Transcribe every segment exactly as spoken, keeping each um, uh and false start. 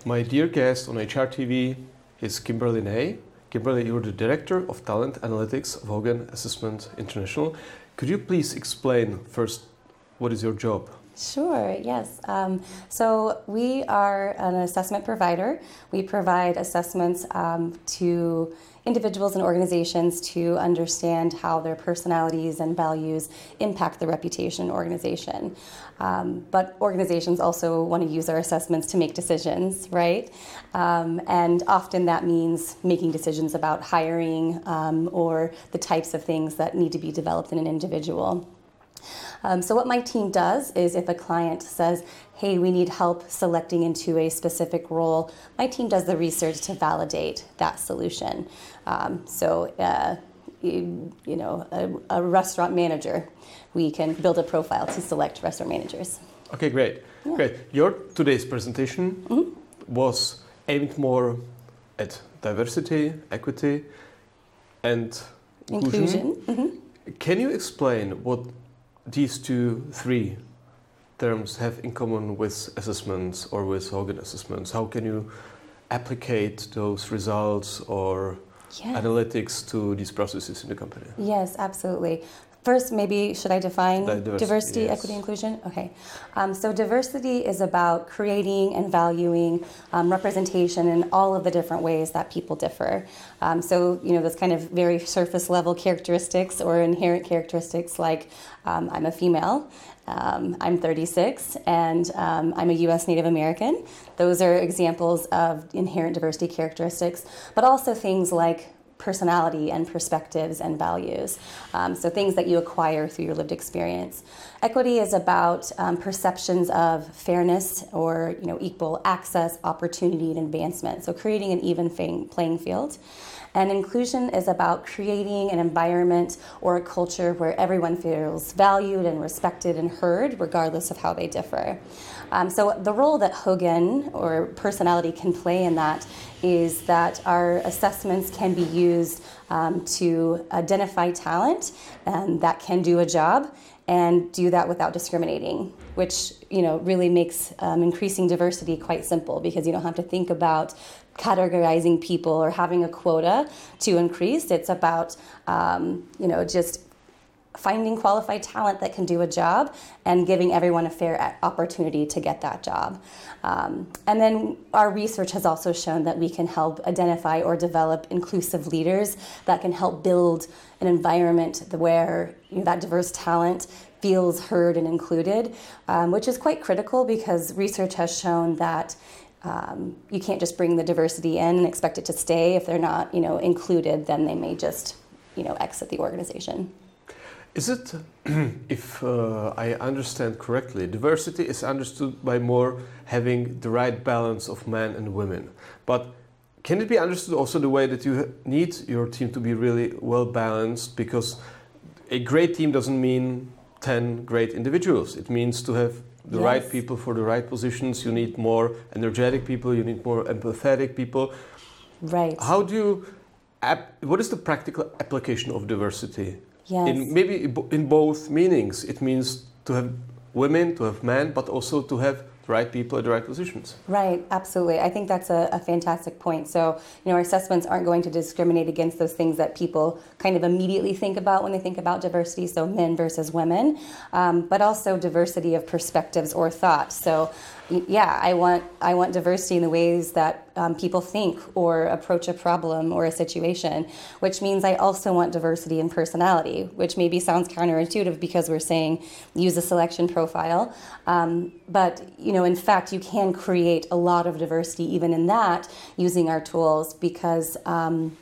My dear guest on H R T V is Kimberly Ney. Kimberly, you're the Director of Talent Analytics of Hogan Assessment International. Could you please explain first what is your job? Sure, yes. Um, so we are an assessment provider. We provide assessments um, to individuals and organizations to understand how their personalities and values impact the reputation of an organization. Um, but organizations also want to use our assessments to make decisions, right? Um, and often that means making decisions about hiring um, or the types of things that need to be developed in an individual. Um, so what my team does is if a client says, hey, we need help selecting into a specific role, my team does the research to validate that solution. Um, so, uh, you, you know, a, a restaurant manager, we can build a profile to select restaurant managers. Okay, great. Yeah. Great. Your today's presentation Mm-hmm. was aimed more at diversity, equity, and inclusion. Inclusion. Mm-hmm. Can you explain what these two, three terms have in common with assessments or with Hogan assessments? How can you applicate those results or Yes. analytics to these processes in the company? Yes, absolutely. First, maybe should I define Diversity, diversity, yes. equity, inclusion? Okay. Um, so diversity is about creating and valuing um, representation in all of the different ways that people differ. Um, so, you know, those kind of very surface level characteristics or inherent characteristics like um, I'm a female, um, I'm thirty-six, and um, I'm a U S Native American. Those are examples of inherent diversity characteristics, but also things like personality and perspectives and values. Um, so things that you acquire through your lived experience. Equity is about um, perceptions of fairness or you know equal access, opportunity, and advancement. So creating an even playing field. And inclusion is about creating an environment or a culture where everyone feels valued and respected and heard, regardless of how they differ. Um, so the role that Hogan or personality can play in that is that our assessments can be used um, to identify talent um, that can do a job and do that without discriminating, which you know really makes um, increasing diversity quite simple because you don't have to think about categorizing people or having a quota to increase. It's about um, you know just finding qualified talent that can do a job and giving everyone a fair opportunity to get that job. Um, and then our research has also shown that we can help identify or develop inclusive leaders that can help build an environment where you know, that diverse talent feels heard and included, um, which is quite critical because research has shown that um, you can't just bring the diversity in and expect it to stay. If they're not, you know, included, then they may just, you know, exit the organization. Is it, if uh, I understand correctly, diversity is understood by more having the right balance of men and women. But can it be understood also the way that you need your team to be really well balanced? Because a great team doesn't mean ten great individuals. It means to have the Yes. right people for the right positions. You need more energetic people. You need more empathetic people. Right. How do you, ap- what is the practical application of diversity? Yes. In maybe in both meanings, it means to have women, to have men, but also to have the right people at the right positions. Right, absolutely. I think that's a, a fantastic point. So, you know, our assessments aren't going to discriminate against those things that people kind of immediately think about when they think about diversity, so men versus women, um, but also diversity of perspectives or thought. So, yeah, I want I want diversity in the ways that um, people think or approach a problem or a situation, which means I also want diversity in personality, which maybe sounds counterintuitive because we're saying use a selection profile. Um, but, you know, in fact, you can create a lot of diversity even in that using our tools because um,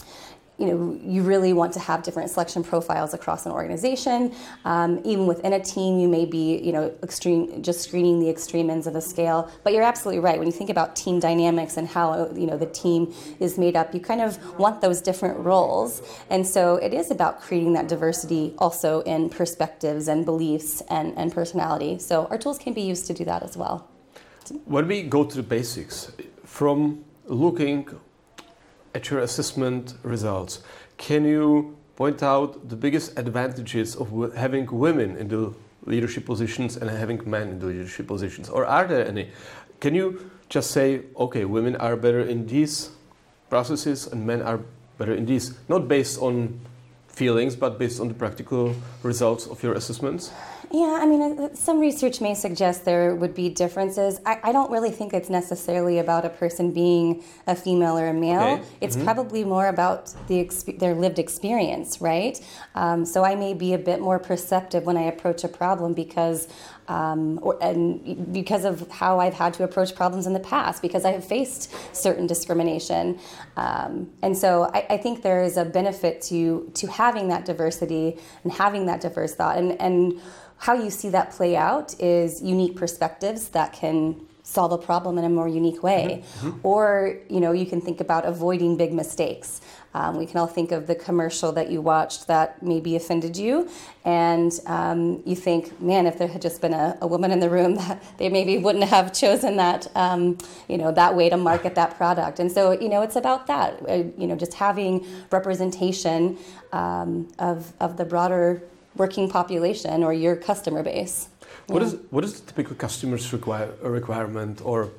you know, you really want to have different selection profiles across an organization. Um, even within a team, you may be, you know, extreme, just screening the extreme ends of the scale. But you're absolutely right. When you think about team dynamics and how, you know, the team is made up, you kind of want those different roles. And so it is about creating that diversity also in perspectives and beliefs and, and personality. So our tools can be used to do that as well. When we go to the basics, from looking at your assessment results, can you point out the biggest advantages of w- having women in the leadership positions and having men in the leadership positions? Or are there any? Can you just say, okay, women are better in these processes and men are better in these, not based on feelings, but based on the practical results of your assessments? Yeah, I mean, uh, some research may suggest there would be differences. I, I don't really think it's necessarily about a person being a female or a male. Okay. It's Mhm. probably more about the exp- their lived experience, right? Um, so I may be a bit more perceptive when I approach a problem because, um, or, and because of how I've had to approach problems in the past, because I have faced certain discrimination. Um, and so I, I think there is a benefit to to having that diversity and having that diverse thought. And, and how you see that play out is unique perspectives that can solve a problem in a more unique way. Mm-hmm. Or, you know, you can think about avoiding big mistakes. Um, we can all think of the commercial that you watched that maybe offended you, and um, you think, man, if there had just been a, a woman in the room, that they maybe wouldn't have chosen that, um, you know, that way to market that product. And so, you know, it's about that, uh, you know, just having representation um, of of the broader working population or your customer base. What Yeah. is what is the typical customer's require, requirement, or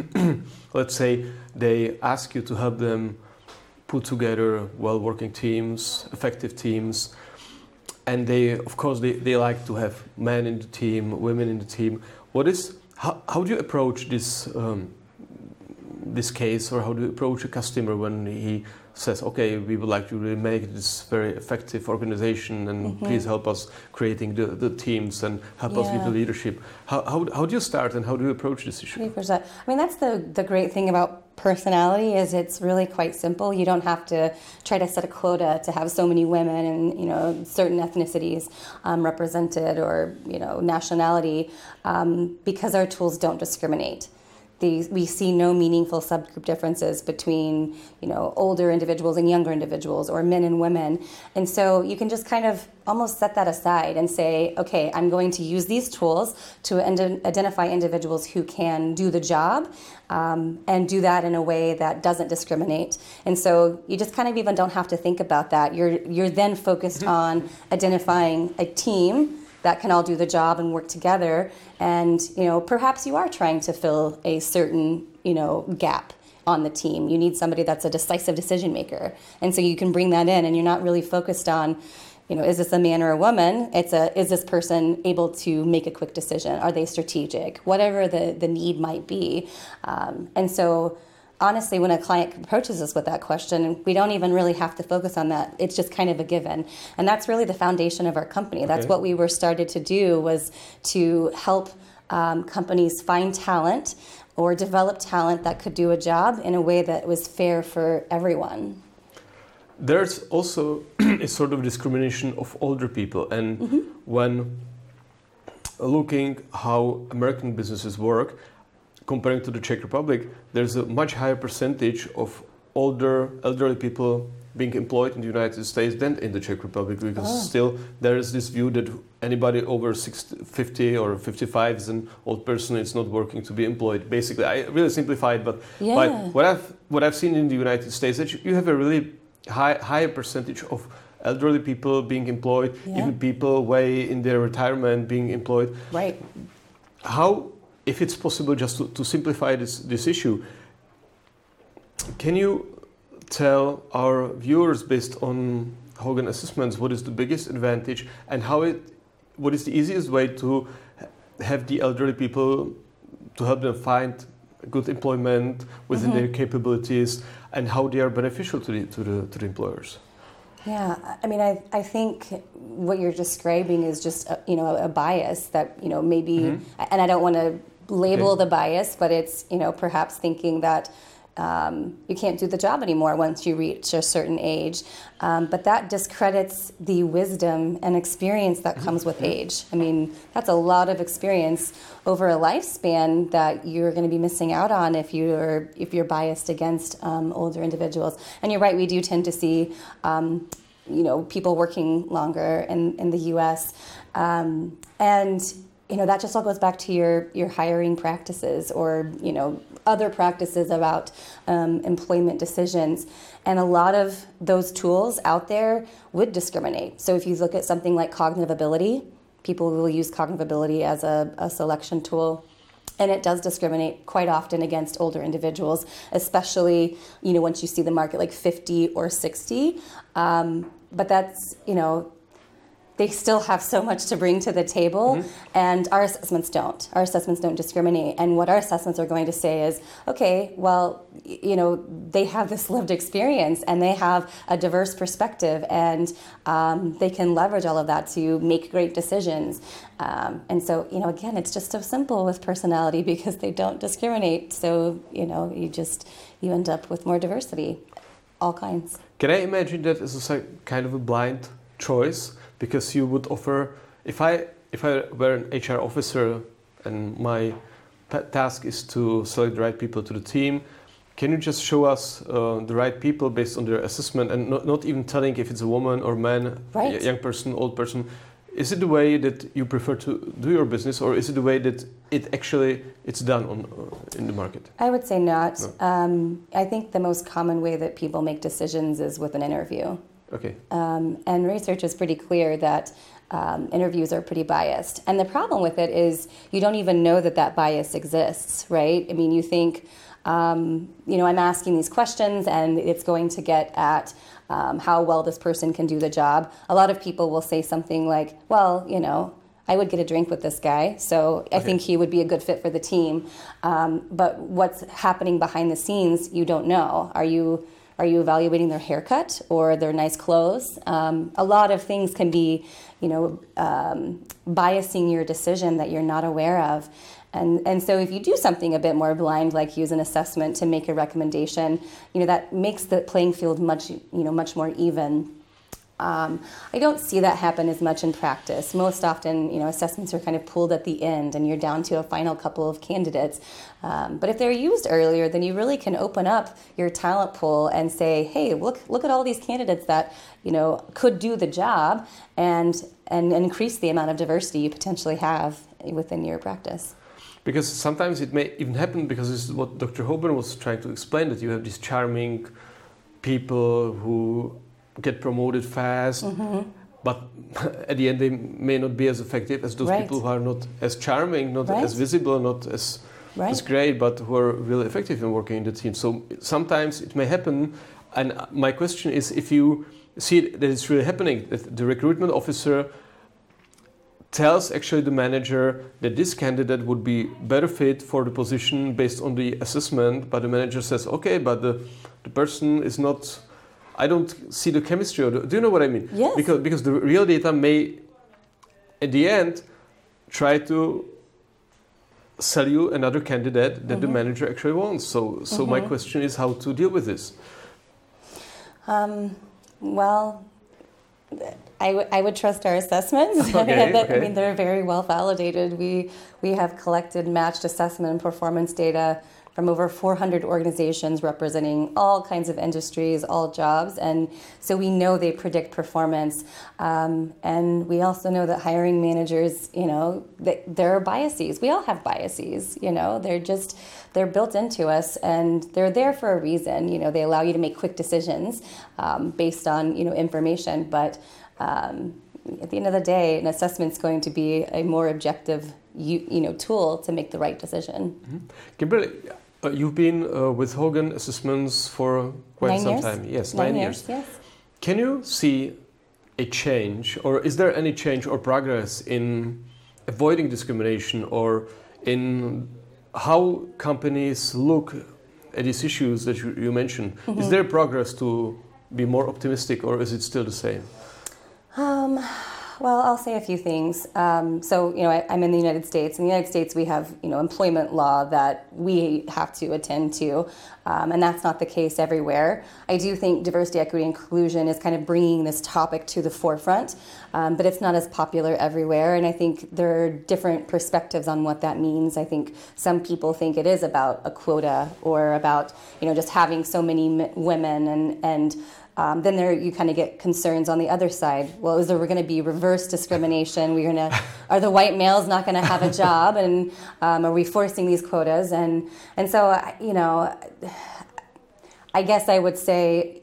let's say they ask you to help them put together well-working teams, effective teams, and they, of course, they, they like to have men in the team, women in the team. What is how, how do you approach this um, this case, or how do you approach a customer when he says, okay, we would like to really make this very effective organization, and mm-hmm. please help us creating the, the teams and help yeah. us with the leadership. How, how, how do you start and how do you approach this issue? I mean, that's the, the great thing about personality is it's really quite simple. You don't have to try to set a quota to have so many women and, you know, certain ethnicities um, represented, or, you know, nationality, um, because our tools don't discriminate. These, we see no meaningful subgroup differences between, you know, older individuals and younger individuals, or men and women. And so you can just kind of almost set that aside and say, okay, I'm going to use these tools to ind- identify individuals who can do the job, um, and do that in a way that doesn't discriminate. And so you just kind of even don't have to think about that. You're you're then focused on identifying a team that can all do the job and work together. And, you know, perhaps you are trying to fill a certain, you know, gap on the team. You need somebody that's a decisive decision maker. And so you can bring that in, and you're not really focused on, you know, is this a man or a woman? It's a, is this person able to make a quick decision? Are they strategic? Whatever the, the need might be. Um, and so honestly, when a client approaches us with that question, we don't even really have to focus on that. It's just kind of a given. And that's really the foundation of our company. That's Okay. what we were started to do, was to help um, companies find talent or develop talent that could do a job in a way that was fair for everyone. There's also a sort of discrimination of older people. And mm-hmm. when looking how American businesses work, comparing to the Czech Republic, there's a much higher percentage of older, elderly people being employed in the United States than in the Czech Republic, because Oh. still there is this view that anybody over sixty, fifty or fifty-five is an old person, it's not working to be employed. Basically, I really simplified, but, Yeah. but what I've what I've seen in the United States, that you have a really high higher percentage of elderly people being employed, Yeah. even people way in their retirement being employed. Right. How, if it's possible, just to, to simplify this, this issue, can you tell our viewers, based on Hogan assessments, what is the biggest advantage, and how it, what is the easiest way to have the elderly people, to help them find good employment within mm-hmm. their capabilities, and how they are beneficial to the to the to the employers? Yeah, I mean, I, I think what you're describing is just, a, you know, a bias that, you know, maybe, mm-hmm. and I don't want to label okay. the bias, but it's, you know, perhaps thinking that um, you can't do the job anymore once you reach a certain age. Um, but that discredits the wisdom and experience that comes with age. I mean, that's a lot of experience over a lifespan that you're going to be missing out on if you're if you're biased against um, older individuals. And you're right, we do tend to see, um, you know, people working longer in, in the U S Um, and you know, that just all goes back to your, your hiring practices, or, you know, other practices about um, employment decisions. And a lot of those tools out there would discriminate. So if you look at something like cognitive ability, people will use cognitive ability as a, a selection tool. And it does discriminate quite often against older individuals, especially, you know, once you see the market like fifty or sixty. Um, but that's, you know, they still have so much to bring to the table, mm-hmm. and our assessments don't. Our assessments don't discriminate. And what our assessments are going to say is, okay, well, you know, they have this lived experience and they have a diverse perspective, and um, they can leverage all of that to make great decisions. Um, and so, you know, again, it's just so simple with personality because they don't discriminate. So, you know, you just, you end up with more diversity, all kinds. Can I imagine that as a kind of a blind choice? Because you would offer, if I if I were an H R officer and my task is to select the right people to the team, can you just show us uh, the right people based on their assessment and not, not even telling if it's a woman or man, right. a young person, old person? Is it the way that you prefer to do your business, or is it the way that it actually it's done on uh, in the market? I would say not. No. Um, I think the most common way that people make decisions is with an interview. Okay. Um, and research is pretty clear that um, interviews are pretty biased. And the problem with it is you don't even know that that bias exists, right? I mean, you think, um, you know, I'm asking these questions and it's going to get at um, how well this person can do the job. A lot of people will say something like, well, you know, I would get a drink with this guy, so I okay. think he would be a good fit for the team. Um, but what's happening behind the scenes, you don't know. Are you... Are you evaluating their haircut or their nice clothes? Um, a lot of things can be, you know, um, biasing your decision that you're not aware of. And and so if you do something a bit more blind, like use an assessment to make a recommendation, you know, that makes the playing field much, you know, much more even. Um, I don't see that happen as much in practice. Most often, you know, assessments are kind of pulled at the end and you're down to a final couple of candidates. Um, but if they're used earlier, then you really can open up your talent pool and say, hey, look look at all these candidates that, you know, could do the job, and and increase the amount of diversity you potentially have within your practice. Because sometimes it may even happen, because this is what Doctor Hoban was trying to explain, that you have these charming people who get promoted fast, mm-hmm. but at the end they may not be as effective as those right. people who are not as charming, not right. as visible, not as, right. as great, but who are really effective in working in the team. So sometimes it may happen, and my question is, if you see that it's really happening, that the recruitment officer tells actually the manager that this candidate would be better fit for the position based on the assessment, but the manager says, okay, but the, the person is not... I don't see the chemistry. Or the, do you know what I mean? Yes. Because because the real data may, at the end, try to sell you another candidate that mm-hmm. the manager actually wants. So so mm-hmm. my question is how to deal with this. Um, well, I, w- I would trust our assessments. Okay, that, okay. I mean, they're very well validated. We we have collected matched assessment and performance data from over four hundred organizations representing all kinds of industries, all jobs. And so we know they predict performance. Um, and we also know that hiring managers, you know, they, there are biases. We all have biases, you know, they're just, they're built into us and they're there for a reason. You know, they allow you to make quick decisions um, based on, you know, information. But um, at the end of the day, an assessment's going to be a more objective, you, you know, tool to make the right decision. Mm-hmm. Kimberly, uh, you've been uh, with Hogan Assessments for quite nine some years? time. Yes, nine, nine years. years. Yes. Can you see a change, or is there any change or progress in avoiding discrimination, or in how companies look at these issues that you, you mentioned? Mm-hmm. Is there progress to be more optimistic, or is it still the same? Um, well, I'll say a few things. Um, so, you know, I, I'm in the United States. In the United States, we have, you know, employment law that we have to attend to, um, and that's not the case everywhere. I do think diversity, equity, inclusion is kind of bringing this topic to the forefront, um, but it's not as popular everywhere, and I think there are different perspectives on what that means. I think some people think it is about a quota or about, you know, just having so many m- women and, and Um, then there you kind of get concerns on the other side. Well, is there going to be reverse discrimination? We're going to, are the white males not going to have a job, and um, are we forcing these quotas? And and so you know, I guess I would say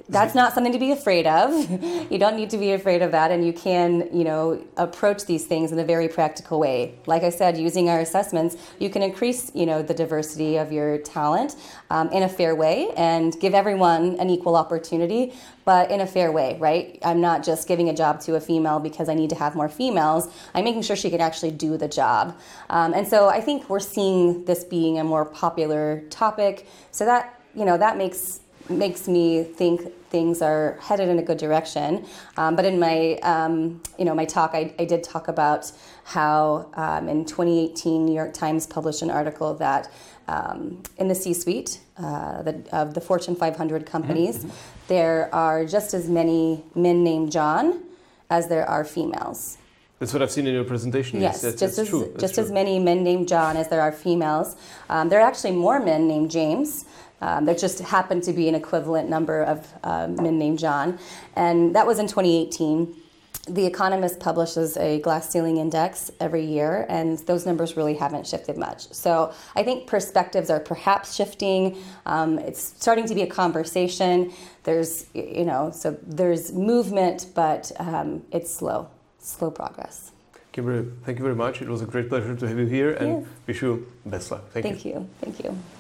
that's not something to be afraid of. You don't need to be afraid of that, and you can, you know, approach these things in a very practical way. Like I said, using our assessments, you can increase, you know, the diversity of your talent um, in a fair way and give everyone an equal opportunity, but in a fair way, right? I'm not just giving a job to a female because I need to have more females. I'm making sure she can actually do the job. Um, and so I think we're seeing this being a more popular topic. So that, you know, that makes makes me think things are headed in a good direction. Um, but in my, um, you know, my talk, I, I did talk about how um, in twenty eighteen, New York Times published an article that um, in the C-suite uh, the, of the Fortune five hundred companies, mm-hmm. there are just as many men named John as there are females. That's what I've seen in your presentation. Yes, that's, just, that's as, true. That's just true. as many men named John as there are females. Um, there are actually more men named James. Um, there just happened to be an equivalent number of uh, men named John. And that was in twenty eighteen. The Economist publishes a glass ceiling index every year, and those numbers really haven't shifted much. So I think perspectives are perhaps shifting. Um, it's starting to be a conversation. There's, you know, so there's movement, but um, it's slow, slow progress. Kimberly, thank you very much. It was a great pleasure to have you here, and yes. wish you best luck. Thank, thank you. you. Thank you.